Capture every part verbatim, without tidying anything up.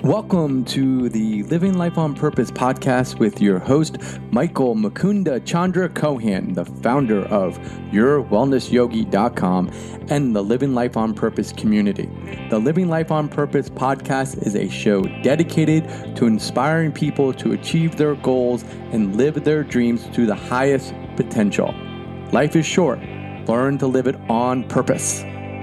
Welcome to the Living Life on Purpose podcast with your host, Michael Mukunda Chandra Kohan, the founder of your wellness yogi dot com and the Living Life on Purpose community. The Living Life on Purpose podcast is a show dedicated to inspiring people to achieve their goals and live their dreams to the highest potential. Life is short. Learn to live it on purpose.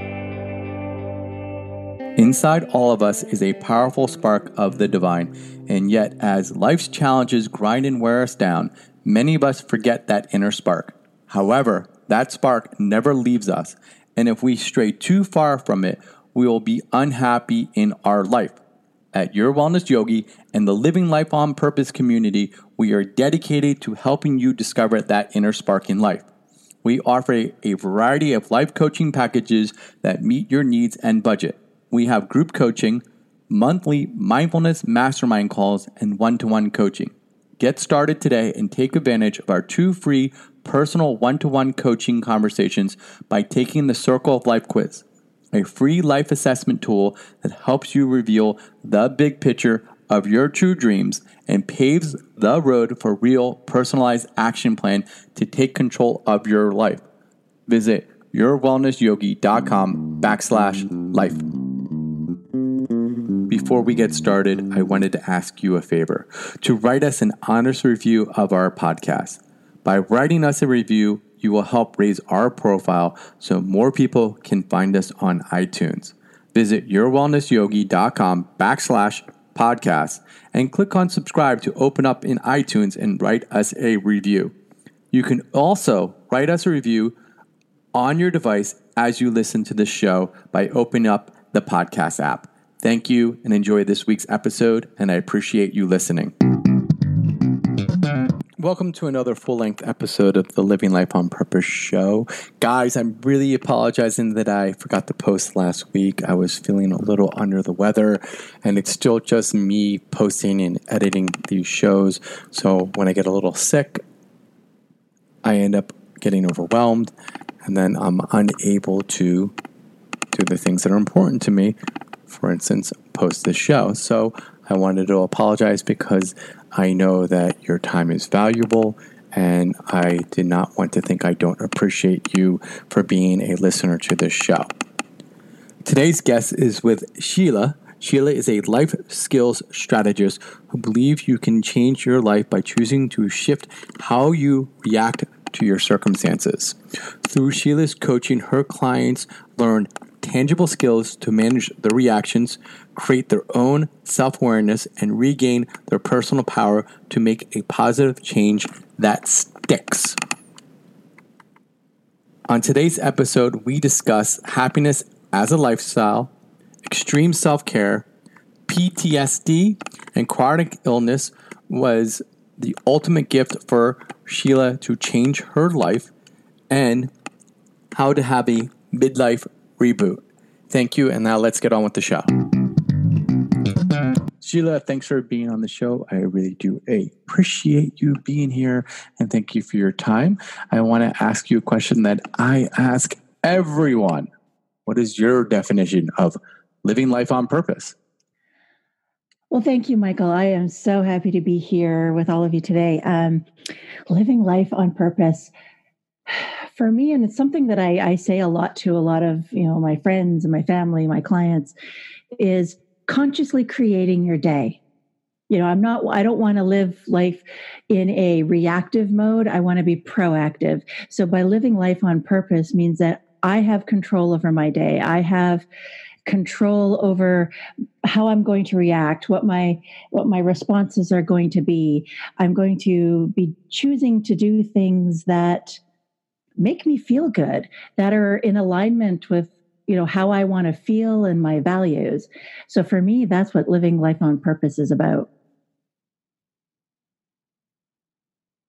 Inside all of us is a powerful spark of the divine, and yet as life's challenges grind and wear us down, many of us forget that inner spark. However, that spark never leaves us, and if we stray too far from it, we will be unhappy in our life. At Your Wellness Yogi and the Living Life on Purpose community, we are dedicated to helping you discover that inner spark in life. We offer a, a variety of life coaching packages that meet your needs and budget. We have group coaching, monthly mindfulness mastermind calls, and one-to-one coaching. Get started today and take advantage of our two free personal one-to-one coaching conversations by taking the Circle of Life quiz, a free life assessment tool that helps you reveal the big picture of your true dreams and paves the road for real personalized action plan to take control of your life. Visit your wellness yogi dot com backslash life. Before we get started, I wanted to ask you a favor, to write us an honest review of our podcast. By writing us a review, you will help raise our profile so more people can find us on iTunes. Visit your wellness yogi dot com backslash podcast and click on subscribe to open up in iTunes and write us a review. You can also write us a review on your device as you listen to the show by opening up the podcast app. Thank you and enjoy this week's episode, and I appreciate you listening. Welcome to another full-length episode of the Living Life on Purpose show. Guys, I'm really apologizing that I forgot to post last week. I was feeling a little under the weather, and it's still just me posting and editing these shows. So when I get a little sick, I end up getting overwhelmed, and then I'm unable to do the things that are important to me. For instance, post this show. So I wanted to apologize because I know that your time is valuable, and I did not want to think I don't appreciate you for being a listener to this show. Today's guest is with Sheila. Sheila is a life skills strategist who believes you can change your life by choosing to shift how you react to your circumstances. Through Sheila's coaching, her clients learn tangible skills to manage their reactions, create their own self-awareness, and regain their personal power to make a positive change that sticks. On today's episode, we discuss happiness as a lifestyle, extreme self-care, P T S D, and chronic illness was the ultimate gift for Sheila to change her life, and how to have a midlife reboot. Thank you, and now let's get on with the show. Sheila, thanks for being on the show. I really do appreciate you being here, and thank you for your time. I want to ask you a question that I ask everyone. What is your definition of living life on purpose? Well, thank you, Michael. I am so happy to be here with all of you today. Um, living life on purpose. For me, and it's something that I, I say a lot to a lot of, you know, my friends and my family, my clients, is consciously creating your day. You know, I'm not, I don't want to live life in a reactive mode. I want to be proactive. So by living life on purpose means that I have control over my day. I have control over how I'm going to react, what my what my responses are going to be. I'm going to be choosing to do things that make me feel good, that are in alignment with, you know, how I want to feel and my values. So for me, that's what living life on purpose is about.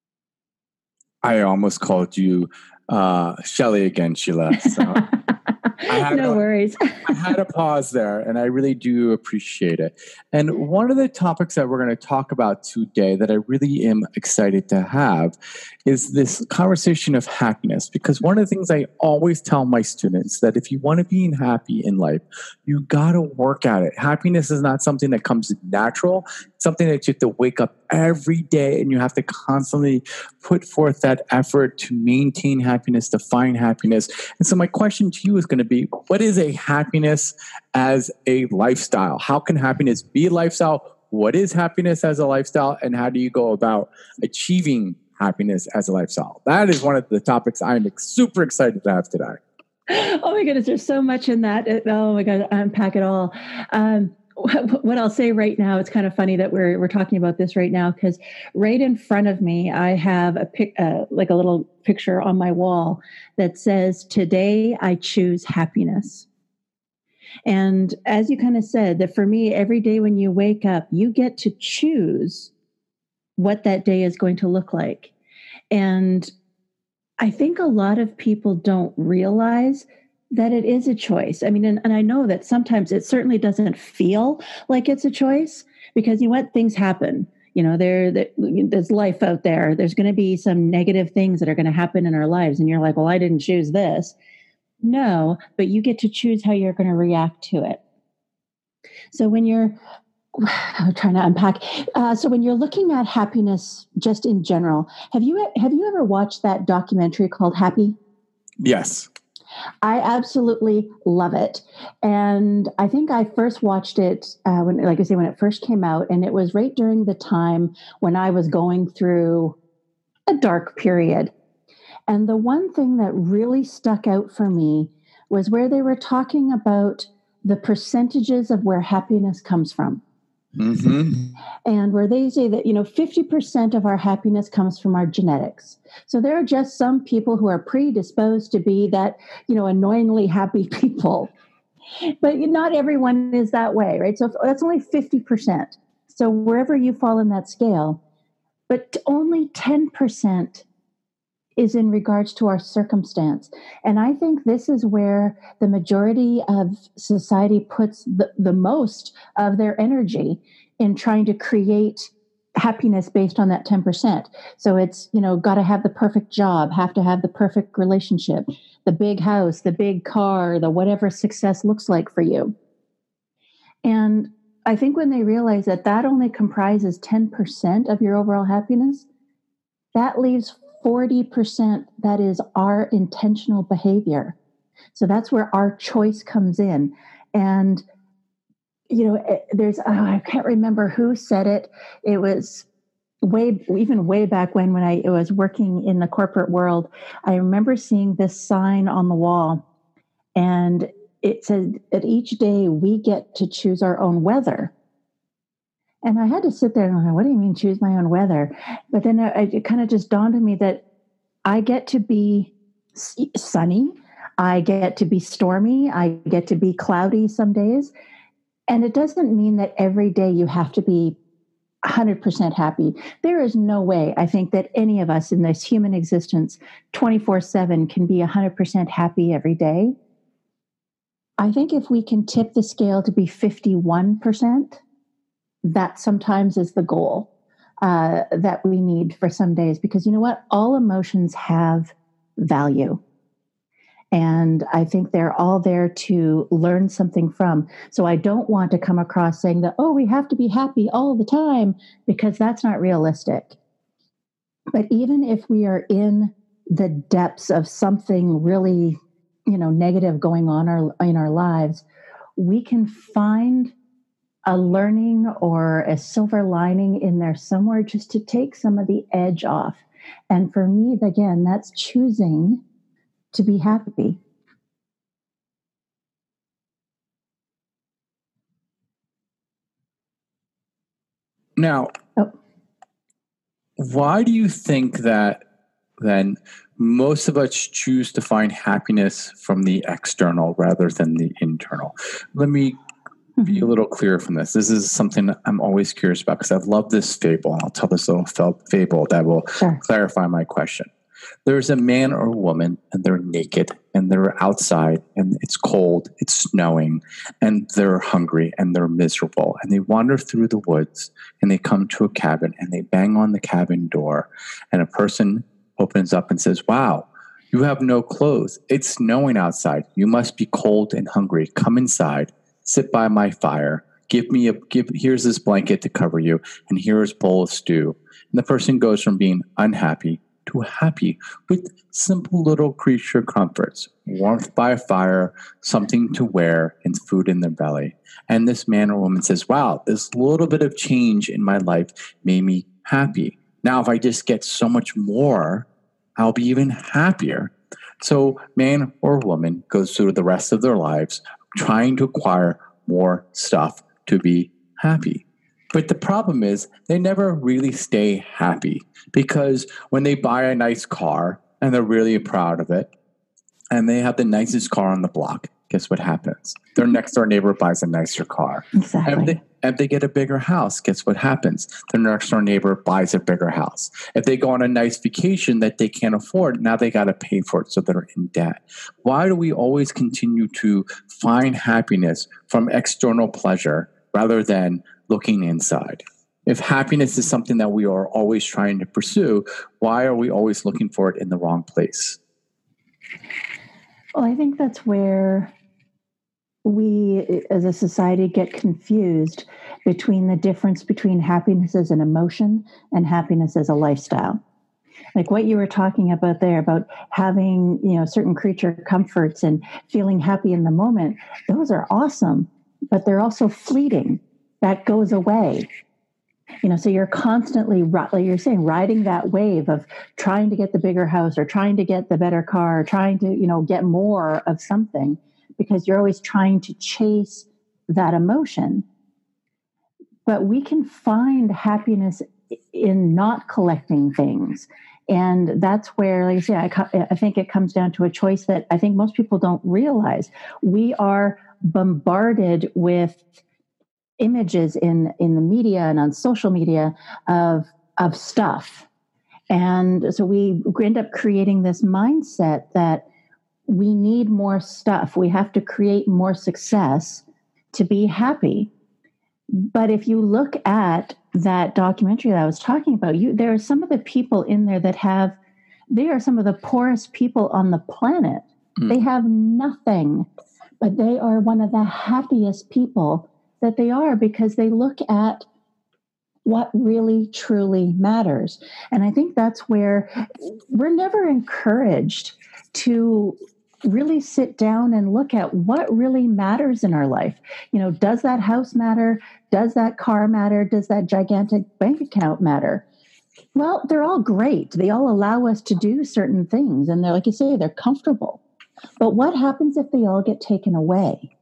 I almost called you uh, Shelly again, Sheila. So had no a, worries. I had a pause there, and I really do appreciate it. And one of the topics that we're going to talk about today that I really am excited to have is this conversation of happiness. Because one of the things I always tell my students that if you want to be happy in life, you got to work at it. Happiness is not something that comes natural. It's something that you have to wake up every day and you have to constantly put forth that effort to maintain happiness, to find happiness. And so my question to you is going to be, what is a happiness as a lifestyle? How can happiness be a lifestyle? What is happiness as a lifestyle? And how do you go about achieving happiness as a lifestyle? That is one of the topics I'm super excited to have today. Oh my goodness, there's so much in that. Oh my God, unpack it all. Um, what I'll say right now, it's kind of funny that we're we're talking about this right now, because right in front of me, I have a pic, uh, like a little picture on my wall that says, "Today I choose happiness." And as you kind of said, that for me, every day when you wake up, you get to choose what that day is going to look like. And I think a lot of people don't realize that it is a choice. I mean, and, and I know that sometimes it certainly doesn't feel like it's a choice, because you know what, things happen. You know, there, there there's life out there. There's going to be some negative things that are going to happen in our lives. And you're like, well, I didn't choose this. No, but you get to choose how you're going to react to it. So when you're I'm trying to unpack. Uh, so when you're looking at happiness just in general, have you have you ever watched that documentary called Happy? Yes. I absolutely love it. And I think I first watched it uh, when, like I say, when it first came out, and it was right during the time when I was going through a dark period. And the one thing that really stuck out for me was where they were talking about the percentages of where happiness comes from. Mm-hmm. And where they say that, you know, fifty percent of our happiness comes from our genetics. So there are just some people who are predisposed to be that, you know, annoyingly happy people. But not everyone is that way, right? So that's only fifty percent. So wherever you fall in that scale, but only ten percent is in regards to our circumstance. And I think this is where the majority of society puts the, the most of their energy in trying to create happiness based on that ten percent. So it's, you know, got to have the perfect job, have to have the perfect relationship, the big house, the big car, the whatever success looks like for you. And I think when they realize that that only comprises ten percent of your overall happiness, that leaves forty percent that is our intentional behavior. So that's where our choice comes in. And, you know, there's, oh, I can't remember who said it. It was way, even way back when, when I was working in the corporate world, I remember seeing this sign on the wall, and it said that each day we get to choose our own weather. And I had to sit there and I'm like, what do you mean choose my own weather? But then I, it kind of just dawned on me that I get to be sunny. I get to be stormy. I get to be cloudy some days. And it doesn't mean that every day you have to be one hundred percent happy. There is no way, I think, that any of us in this human existence twenty-four seven can be one hundred percent happy every day. I think if we can tip the scale to be fifty-one percent, that sometimes is the goal uh, that we need for some days. Because you know what? All emotions have value. And I think they're all there to learn something from. So I don't want to come across saying that, oh, we have to be happy all the time, because that's not realistic. But even if we are in the depths of something really, you know, negative going on our, in our lives, we can find a learning or a silver lining in there somewhere just to take some of the edge off. And for me, again, that's choosing to be happy. Now, oh. Why do you think that then most of us choose to find happiness from the external rather than the internal? Let me be a little clearer from this. This is something I'm always curious about because I've loved this fable. I'll tell this little fable that will sure. clarify my question. There's a man or a woman and they're naked and they're outside and it's cold, it's snowing, and they're hungry and they're miserable. And they wander through the woods and they come to a cabin and they bang on the cabin door and a person opens up and says, "Wow, you have no clothes. It's snowing outside. You must be cold and hungry. Come inside, sit by my fire. Give me a give. Here's this blanket to cover you, and here's a bowl of stew." And the person goes from being unhappy to happy with simple little creature comforts, warmth by a fire, something to wear, and food in their belly. And this man or woman says, "Wow, this little bit of change in my life made me happy. Now, if I just get so much more, I'll be even happier." So man or woman goes through the rest of their lives trying to acquire more stuff to be happy. But the problem is they never really stay happy, because when they buy a nice car and they're really proud of it and they have the nicest car on the block, guess what happens? Their next door neighbor buys a nicer car. Exactly. And if, they, if they get a bigger house, guess what happens? Their next door neighbor buys a bigger house. If they go on a nice vacation that they can't afford, now they got to pay for it, so they're in debt. Why do we always continue to find happiness from external pleasure rather than looking inside? If happiness is something that we are always trying to pursue, why are we always looking for it in the wrong place? Well, I think that's where we as a society get confused between the difference between happiness as an emotion and happiness as a lifestyle. Like what you were talking about there about having, you know, certain creature comforts and feeling happy in the moment, those are awesome, but they're also fleeting. That goes away. You know, so you're constantly, like you're saying, riding that wave of trying to get the bigger house or trying to get the better car, or trying to, you know, get more of something, because you're always trying to chase that emotion. But we can find happiness in not collecting things. And that's where, like I say, I, I think it comes down to a choice that I think most people don't realize. We are bombarded with images in, in the media and on social media of, of stuff. And so we end up creating this mindset that we need more stuff. We have to create more success to be happy. But if you look at that documentary that I was talking about, you there are some of the people in there that have, they are some of the poorest people on the planet. Mm. They have nothing, but they are one of the happiest people that they are, because they look at what really truly matters. And I think that's where we're never encouraged to really sit down and look at what really matters in our life. You know, does that house matter? Does that car matter? Does that gigantic bank account matter? Well, they're all great. They all allow us to do certain things. And they're, like you say, they're comfortable. But what happens if they all get taken away?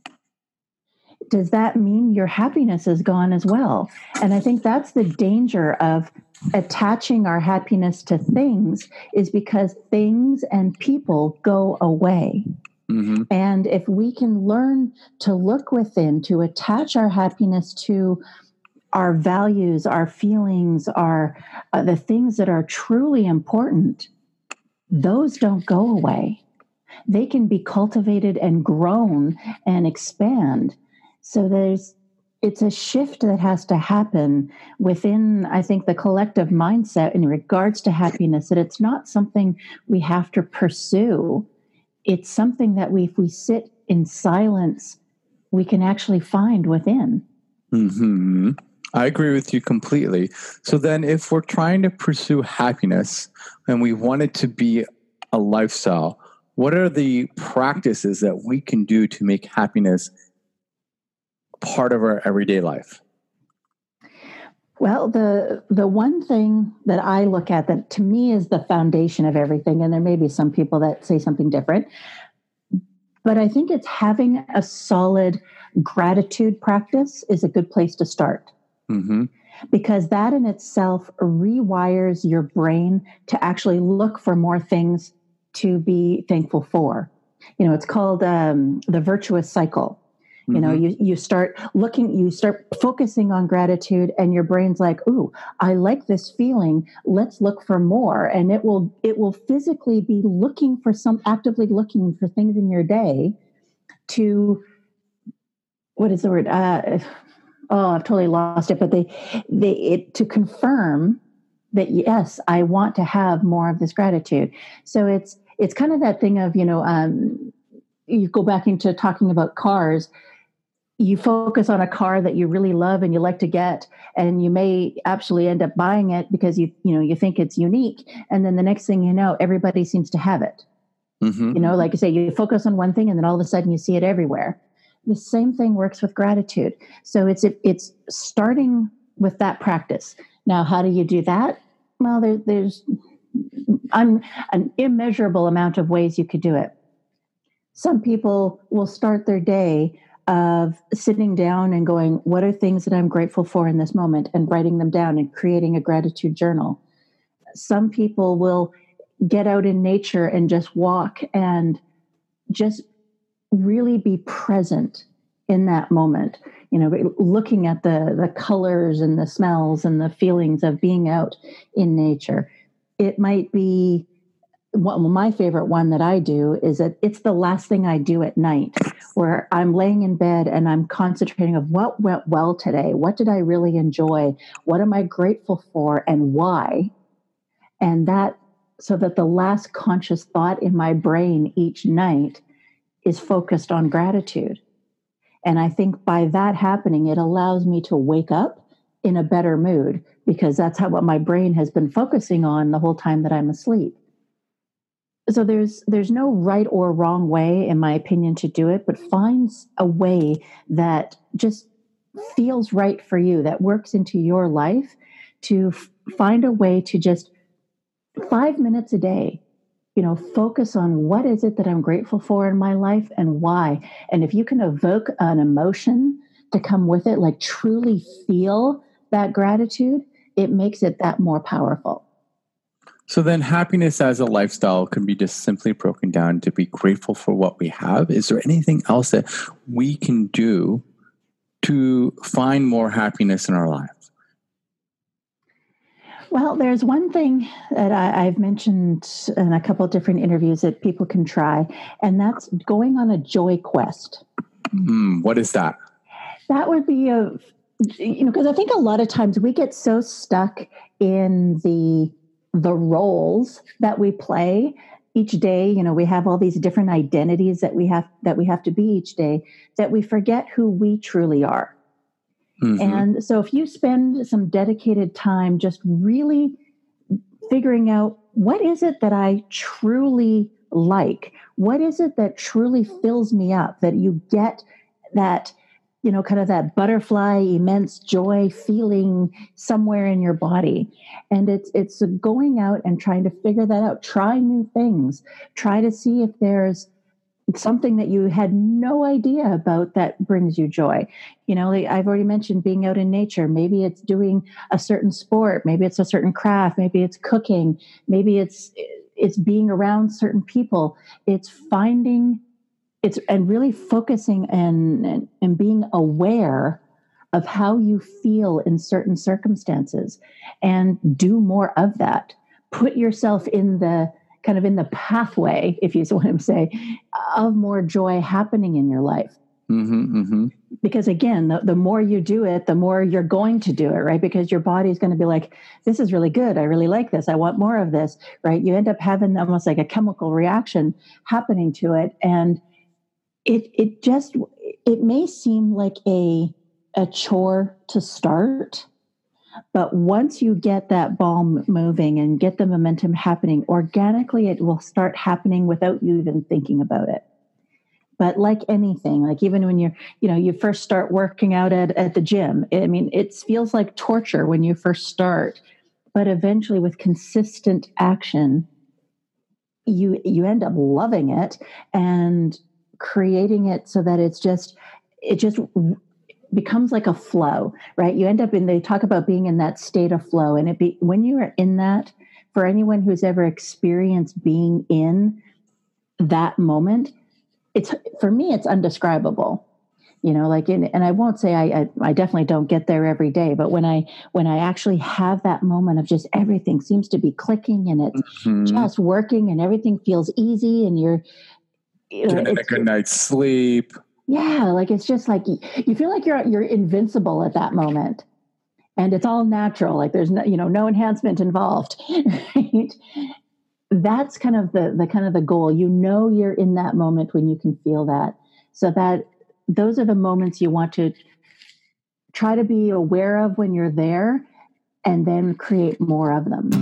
Does that mean your happiness is gone as well? And I think that's the danger of attaching our happiness to things, is because things and people go away. Mm-hmm. And if we can learn to look within, to attach our happiness to our values, our feelings, our uh, the things that are truly important, those don't go away. They can be cultivated and grown and expand. So there's, it's a shift that has to happen within, I think, the collective mindset in regards to happiness, that it's not something we have to pursue. It's something that we, if we sit in silence, we can actually find within. Mm-hmm. I agree with you completely. So then if we're trying to pursue happiness and we want it to be a lifestyle, what are the practices that we can do to make happiness part of our everyday life? Well, the the one thing that I look at that to me is the foundation of everything, and there may be some people that say something different, but I think it's having a solid gratitude practice is a good place to start. Mm-hmm. Because that in itself rewires your brain to actually look for more things to be thankful for. You know, it's called um, the virtuous cycle. You know, you, you start looking, you start focusing on gratitude, and your brain's like, ooh, I like this feeling. Let's look for more. And it will, it will physically be looking for some, actively looking for things in your day to, what is the word? Uh, oh, I've totally lost it. But they, they, it, to confirm that, yes, I want to have more of this gratitude. So it's, it's kind of that thing of, you know, um, you go back into talking about cars. You focus on a car that you really love and you like to get, and you may actually end up buying it because you, you know, you think it's unique. And then the next thing you know, everybody seems to have it. Mm-hmm. You know, like I say, you focus on one thing and then all of a sudden you see it everywhere. The same thing works with gratitude. So it's, it's starting with that practice. Now, how do you do that? Well, there, there's un, an immeasurable amount of ways you could do it. Some people will start their day of sitting down and going, what are things that I'm grateful for in this moment, and writing them down and creating a gratitude journal. Some people will get out in nature and just walk and just really be present in that moment, you know, looking at the, the colors and the smells and the feelings of being out in nature. It might be, well, my favorite one that I do is that it's the last thing I do at night, where I'm laying in bed and I'm concentrating of what went well today. What did I really enjoy? What am I grateful for, and why? And that, so that the last conscious thought in my brain each night is focused on gratitude. And I think by that happening, it allows me to wake up in a better mood, because that's how what my brain has been focusing on the whole time that I'm asleep. So there's there's no right or wrong way, in my opinion, to do it, but find a way that just feels right for you, that works into your life, to f- find a way to just five minutes a day, you know, focus on what is it that I'm grateful for in my life and why. And if you can evoke an emotion to come with it, like truly feel that gratitude, it makes it that more powerful. So then happiness as a lifestyle can be just simply broken down to be grateful for what we have. Is there anything else that we can do to find more happiness in our lives? Well, there's one thing that I, I've mentioned in a couple of different interviews that people can try, and that's going on a joy quest. Mm, what is that? That would be a, you know, because I think a lot of times we get so stuck in the the roles that we play each day. You know, we have all these different identities that we have that we have to be each day, that we forget who we truly are. Mm-hmm. And so if you spend some dedicated time just really figuring out, what is it that I truly like? What is it that truly fills me up, that you get that, you know, kind of that butterfly, immense joy feeling somewhere in your body. And it's it's going out and trying to figure that out. Try new things. Try to see if there's something that you had no idea about that brings you joy. You know, like I've already mentioned being out in nature. Maybe it's doing a certain sport. Maybe it's a certain craft. Maybe it's cooking. Maybe it's it's being around certain people. It's finding It's and really focusing and, and and being aware of how you feel in certain circumstances, and do more of that. Put yourself in the kind of in the pathway, if you want to say, of more joy happening in your life. Mm-hmm, mm-hmm. Because again, the, the more you do it, the more you're going to do it, right? Because your body's going to be like, this is really good. I really like this. I want more of this, right? You end up having almost like a chemical reaction happening to it. And It it just it may seem like a a chore to start, but once you get that ball moving and get the momentum happening organically, it will start happening without you even thinking about it. But like anything, like even when you're, you know, you first start working out at, at the gym, I mean, it feels like torture when you first start, but eventually with consistent action, you you end up loving it and creating it so that it's just, it just becomes like a flow, right? You end up in, they talk about being in that state of flow. And it be, when you are in that, for anyone who's ever experienced being in that moment, it's, for me, it's undescribable, You know, like, in, and I won't say I, I, I definitely don't get there every day, but when I, when I actually have that moment of just everything seems to be clicking and it's mm-hmm. just working and everything feels easy and you're, you know, getting a good night's sleep. Yeah. Like, it's just like, you feel like you're, you're invincible at that moment and it's all natural. Like there's no, you know, no enhancement involved, right? That's kind of the, the kind of the goal. You know, you're in that moment when you can feel that. So that, those are the moments you want to try to be aware of when you're there and then create more of them.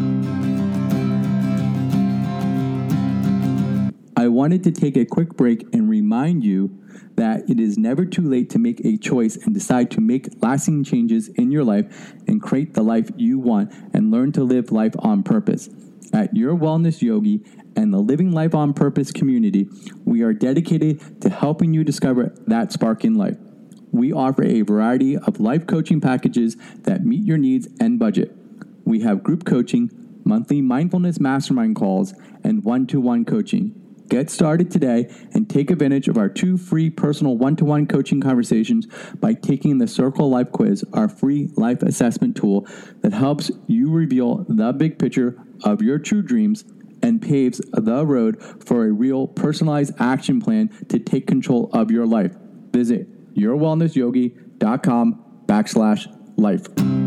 I wanted to take a quick break and remind you that it is never too late to make a choice and decide to make lasting changes in your life and create the life you want and learn to live life on purpose. At Your Wellness Yogi and the Living Life on Purpose community, we are dedicated to helping you discover that spark in life. We offer a variety of life coaching packages that meet your needs and budget. We have group coaching, monthly mindfulness mastermind calls, and one-to-one coaching. Get started today and take advantage of our two free personal one-to-one coaching conversations by taking the Circle Life Quiz, our free life assessment tool that helps you reveal the big picture of your true dreams and paves the road for a real personalized action plan to take control of your life. Visit yourwellnessyogi.com backslash life.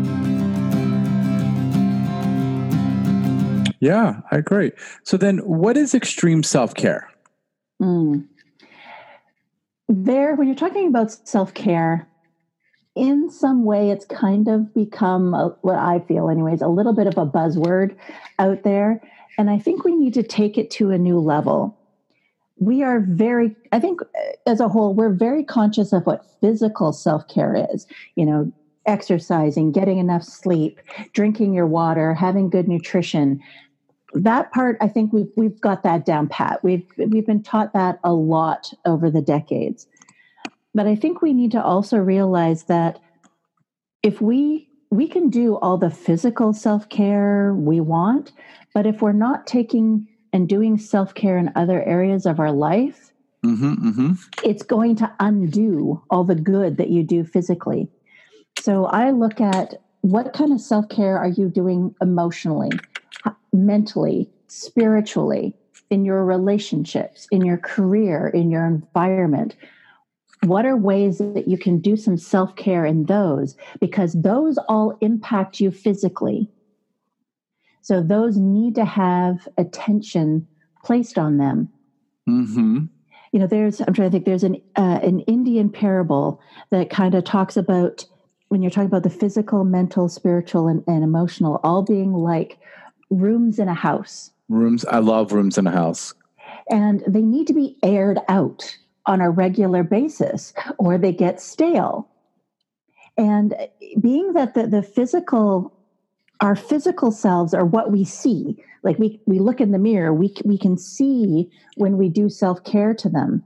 Yeah, I agree. So then what is extreme self-care? Mm. There, when you're talking about self-care, in some way it's kind of become, a, what I feel anyways, a little bit of a buzzword out there. And I think we need to take it to a new level. We are very, I think as a whole, we're very conscious of what physical self-care is. You know, exercising, getting enough sleep, drinking your water, having good nutrition. That part, I think we've we've got that down pat. We've we've been taught that a lot over the decades. But I think we need to also realize that if we we can do all the physical self-care we want, but if we're not taking and doing self-care in other areas of our life, mm-hmm, mm-hmm. it's going to undo all the good that you do physically. So I look at what kind of self-care are you doing emotionally, mentally, spiritually, in your relationships, in your career, in your environment. What are ways that you can do some self-care in those? Because those all impact you physically. So those need to have attention placed on them. Mm-hmm. You know, there's, I'm trying to think, there's an, uh, an Indian parable that kind of talks about when you're talking about the physical, mental, spiritual, and, and emotional, all being like rooms in a house. Rooms. I love rooms in a house. And they need to be aired out on a regular basis or they get stale. And being that the, the physical, our physical selves are what we see. Like we, we look in the mirror, we, we can see when we do self-care to them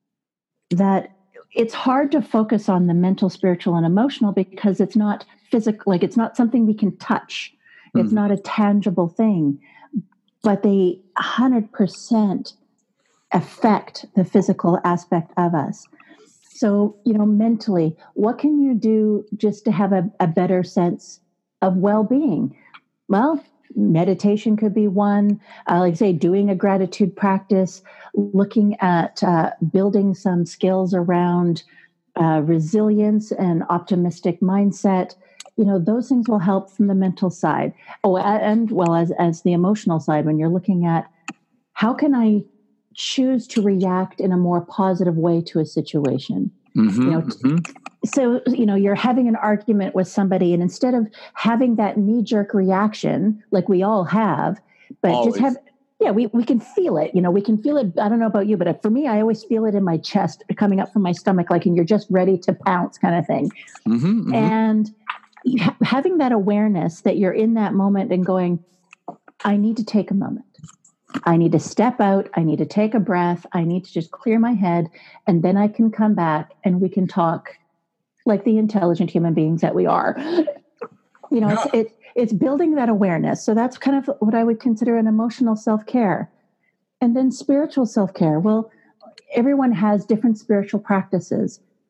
that it's hard to focus on the mental, spiritual, and emotional because it's not physical, like it's not something we can touch. It's mm-hmm. not a tangible thing, but they one hundred percent affect the physical aspect of us. So, you know, mentally, what can you do just to have a, a better sense of well-being? Well, meditation could be one, uh, like say, doing a gratitude practice, looking at uh, building some skills around uh, resilience and optimistic mindset. You know, those things will help from the mental side. Oh, and well as, as the emotional side, when you're looking at how can I choose to react in a more positive way to a situation. Mm-hmm, you know, mm-hmm. So, you know, you're having an argument with somebody and instead of having that knee-jerk reaction like we all have, but always. just have, yeah, we, we can feel it, you know, we can feel it. I don't know about you, but for me, I always feel it in my chest coming up from my stomach, like, and you're just ready to pounce kind of thing. Mm-hmm, mm-hmm. And ha- having that awareness that you're in that moment and going, I need to take a moment. I need to step out. I need to take a breath. I need to just clear my head. And then I can come back and we can talk like the intelligent human beings that we are. You know, yeah. it's, it, it's building that awareness. So that's kind of what I would consider an emotional self-care. And then spiritual self-care. Well, everyone has different spiritual practices.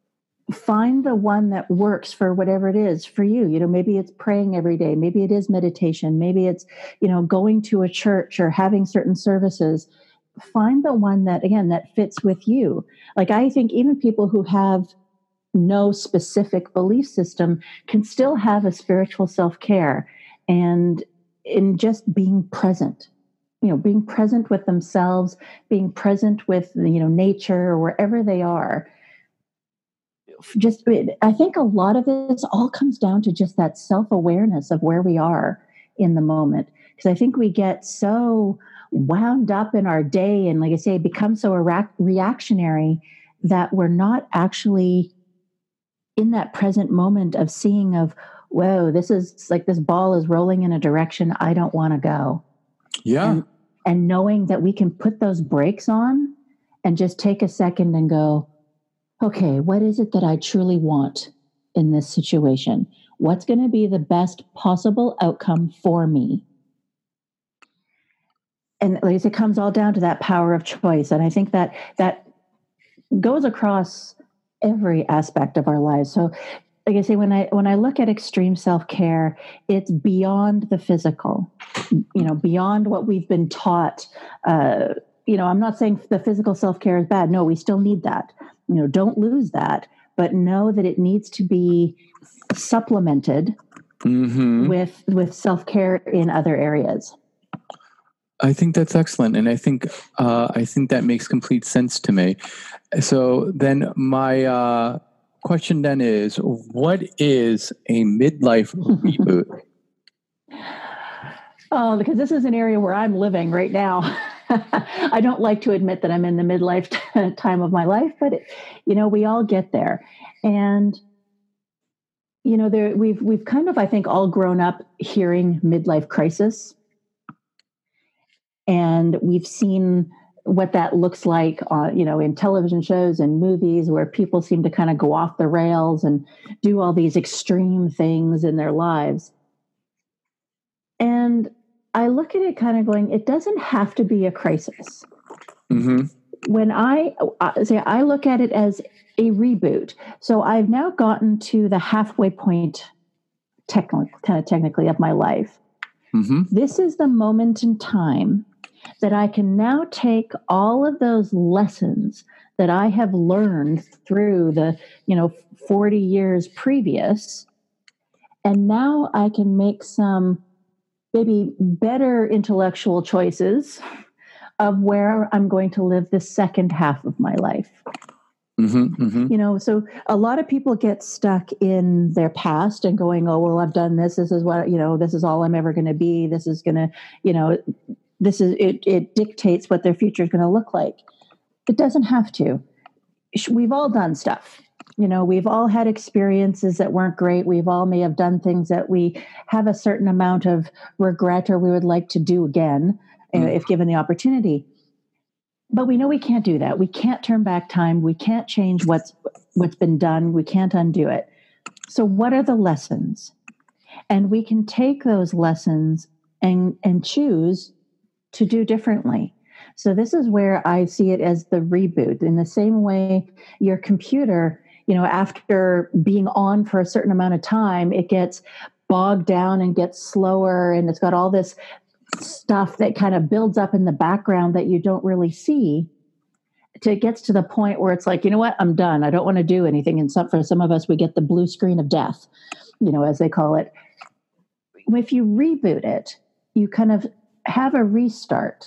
find the one that works for whatever it is for you. You know, maybe it's praying every day. Maybe it is meditation. Maybe it's, you know, going to a church or having certain services. Find the one that, again, that fits with you. Like, I think even people who have no specific belief system can still have a spiritual self-care, and in just being present, you know, being present with themselves, being present with, you know, nature or wherever they are. Just, I think a lot of this all comes down to just that self-awareness of where we are in the moment. Because I think we get so wound up in our day and, like I say, become so ira- reactionary that we're not actually in that present moment of seeing of, whoa, this is like, this ball is rolling in a direction I don't want to go. Yeah. And, and knowing that we can put those brakes on and just take a second and go, okay, what is it that I truly want in this situation? What's going to be the best possible outcome for me? And like I said, it comes all down to that power of choice. And I think that that goes across every aspect of our lives. So, like I say, when I when I look at extreme self-care, it's beyond the physical, you know, beyond what we've been taught. Uh, you know, I'm not saying the physical self-care is bad. No, we still need that. You know, don't lose that, but know that it needs to be supplemented mm-hmm. with with self-care in other areas. I think that's excellent, and I think uh, I think that makes complete sense to me. So then, my uh, question then is, what is a midlife reboot? Oh, because this is an area where I'm living right now. I don't like to admit that I'm in the midlife t- time of my life, but it, you know, we all get there, and you know, there we've we've kind of, I think, all grown up hearing midlife crisis. And we've seen what that looks like on, you know, in television shows and movies where people seem to kind of go off the rails and do all these extreme things in their lives. And I look at it kind of going, it doesn't have to be a crisis. Mm-hmm. When I uh, say, I look at it as a reboot. So I've now gotten to the halfway point, technically, kind of technically, of my life. Mm-hmm. This is the moment in time that I can now take all of those lessons that I have learned through the, you know, forty years previous, and now I can make some maybe better intellectual choices of where I'm going to live the second half of my life. Mm-hmm, mm-hmm. You know, so a lot of people get stuck in their past and going, oh, well, I've done this. This is what, you know, this is all I'm ever going to be. This is going to, you know, this is, it, it dictates what their future is going to look like. It doesn't have to. We've all done stuff. You know, we've all had experiences that weren't great. We've all may have done things that we have a certain amount of regret or we would like to do again, mm-hmm. uh, if given the opportunity. But we know we can't do that. We can't turn back time. We can't change what's what's been done. We can't undo it. So what are the lessons? And we can take those lessons and and choose to do differently. So this is where I see it as the reboot. In the same way, your computer, you know, after being on for a certain amount of time, it gets bogged down and gets slower, and it's got all this stuff that kind of builds up in the background that you don't really see. It gets to the point where it's like, you know what, I'm done. I don't want to do anything. And some, for some of us, we get the blue screen of death, you know, as they call it. If you reboot it, you kind of have a restart.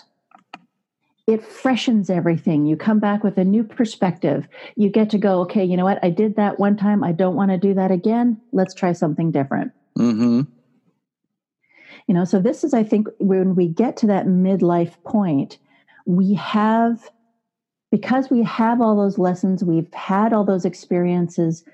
It freshens everything. You come back with a new perspective. You get to go, okay, you know what? I did that one time. I don't want to do that again. Let's try something different. Mm-hmm. You know, so this is, I think, when we get to that midlife point, we have, because we have all those lessons, we've had all those experiences,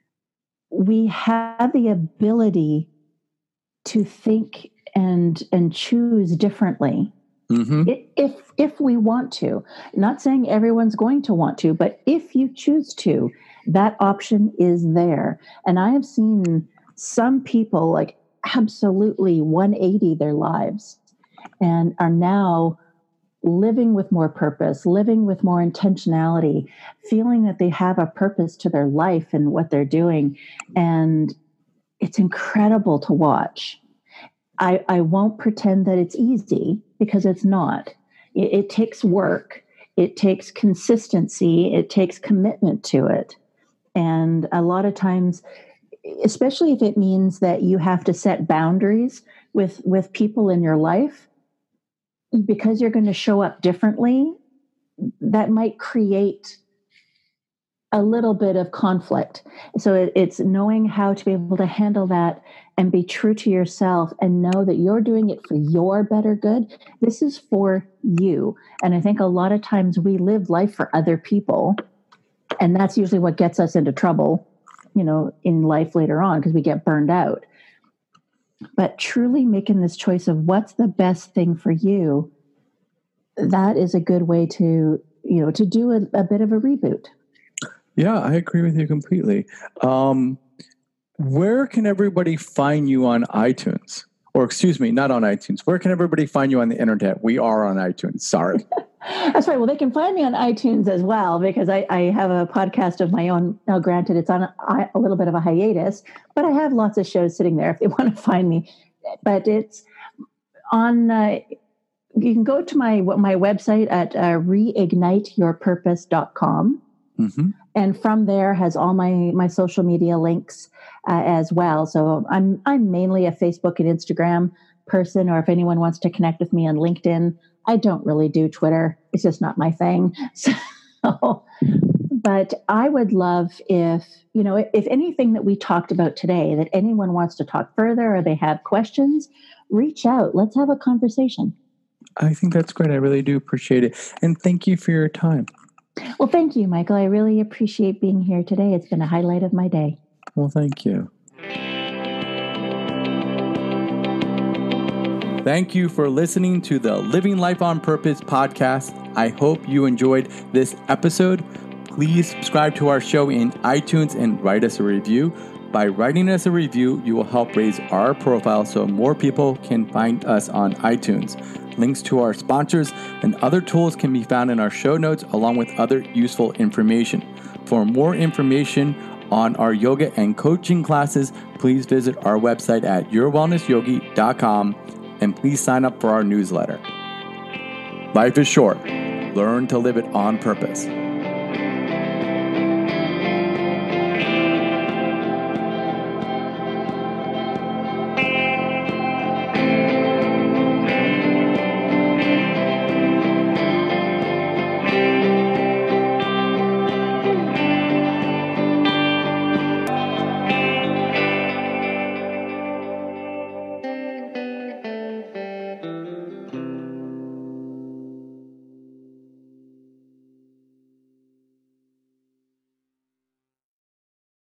we have the ability to think and and choose differently. Mm-hmm. If if we want to. Not saying everyone's going to want to, but if you choose to, that option is there. And I have seen some people like absolutely one eighty their lives and are now living with more purpose, living with more intentionality, feeling that they have a purpose to their life and what they're doing. And it's incredible to watch. I, I won't pretend that it's easy, because it's not. It, it takes work. It takes consistency. It takes commitment to it. And a lot of times, especially if it means that you have to set boundaries with, with people in your life, because you're going to show up differently, that might create a little bit of conflict. So it, it's knowing how to be able to handle that and be true to yourself and know that you're doing it for your better good. This is for you. And I think a lot of times we live life for other people, and that's usually what gets us into trouble, you know, in life later on, because we get burned out. But truly making this choice of what's the best thing for you, that is a good way to, you know, to do a, a bit of a reboot. Yeah, I agree with you completely. Um, where can everybody find you on iTunes? Or excuse me, not on iTunes. Where can everybody find you on the internet? We are on iTunes. Sorry. That's right. Well, they can find me on iTunes as well, because I, I have a podcast of my own. Now, granted, it's on a, a little bit of a hiatus, but I have lots of shows sitting there if they want to find me. But it's on, uh, you can go to my my website at uh, reignite your purpose dot com. Mm-hmm. And from there has all my, my social media links uh, as well. So I'm I'm mainly a Facebook and Instagram person, or if anyone wants to connect with me on LinkedIn. I don't really do Twitter. It's just not my thing. So, but I would love if, you know, if anything that we talked about today, that anyone wants to talk further or they have questions, reach out. Let's have a conversation. I think that's great. I really do appreciate it. And thank you for your time. Well, thank you, Michael. I really appreciate being here today. It's been a highlight of my day. Well, thank you. Thank you for listening to the Living Life on Purpose podcast. I hope you enjoyed this episode. Please subscribe to our show in iTunes and write us a review. By writing us a review, you will help raise our profile so more people can find us on iTunes. Links to our sponsors and other tools can be found in our show notes, along with other useful information. For more information on our yoga and coaching classes, please visit our website at your wellness yogi dot com. And please sign up for our newsletter. Life is short. Learn to live it on purpose.